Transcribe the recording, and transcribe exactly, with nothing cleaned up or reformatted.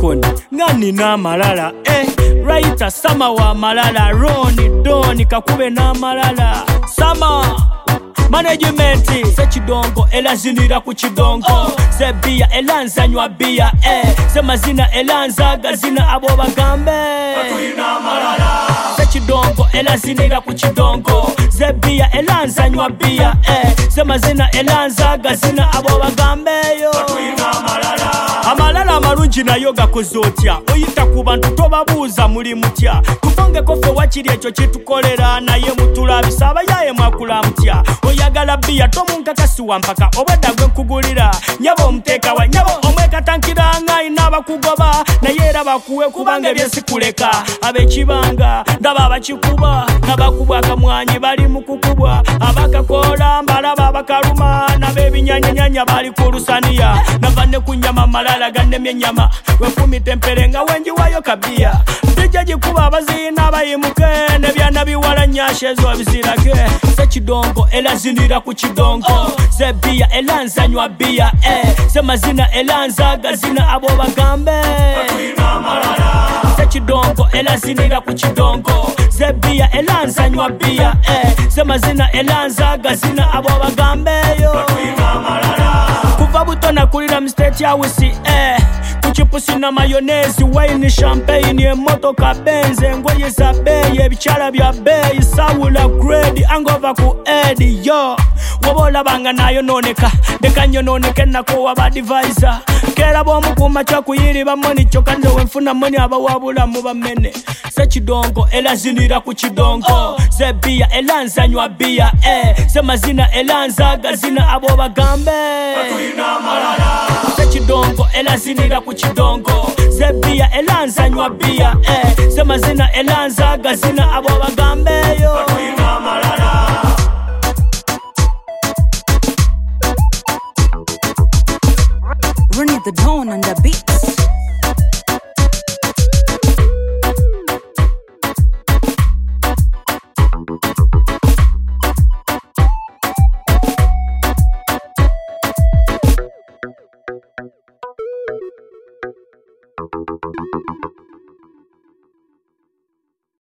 Akon ngani na malala eh Writer Sama wa malala Roni Doni kakube na malala Sama Management Sechidongo elazinira ku kidongo Zebia elanza nywa bia eh Semazina elanza gazina abo bagambe Katulina malala Sechidongo elazinira ku kidongo Zebia elanza nywa bia eh Semazina elanza gazina abo bagambe yo Katulina malala Amalala amalungi nayo gakoze otya oyita ku bantu tobabuuza muli mutya tufonge kofe wakiri ekyo kitukolera naye mutulabisa abayaye mwakula mutya oyagala bia tomunkakasi wampaka obwedda gwe nkugulira nyabo omuteeka wa nyabo omwekatankira ngai n'abakugoba naye era bakuwe kubanga ebyesikuleka ab'ekibanga ndaba abakikuba n'abakubwa akamwanyi bali mu kukubwa abakakola mbalaba abakaluma n'ab'ebinyanyanyanya bali ku lusaniya nava ne ku nnyama malala gannemye ennyama wefumita empere nga wenjiwayo kabia ndijja gikuba abaziina abayimuke n'ebyana biwala nnyasha ezo bizirage Sekidongo elazinira ku kidongo Zebia elanza nywa bia eh Semazina elanza gazina abo bagambe Katulina malala Sekidongo elazinira ku kidongo Zebia elanza nywa bia eh Semazina elanza gazina abo bagambe yo Katulina malala kuva butona kulira mstate ya wisi eh kuchipusi na mayonezi wine champagne emotoka benze ngoye za bei ebichara bya bei sawula grade angova ku edi yo wobola banga nayo noneka dekanyo noneke nako waba advisor kera bomu kumacha kuyiri bamoni chokande wenfuna moni abawabula mu bamene Sekidongo elazinira ku kidongo Zebia elanza nywa bia eh Semazina elanza gazina abo bagambe Katulina malala Sekidongo elazinira ku kidongo Zebia elanza nywa bia eh Semazina elanza gazina abo bagambe yo Katulina malala Running the dawn on the beats.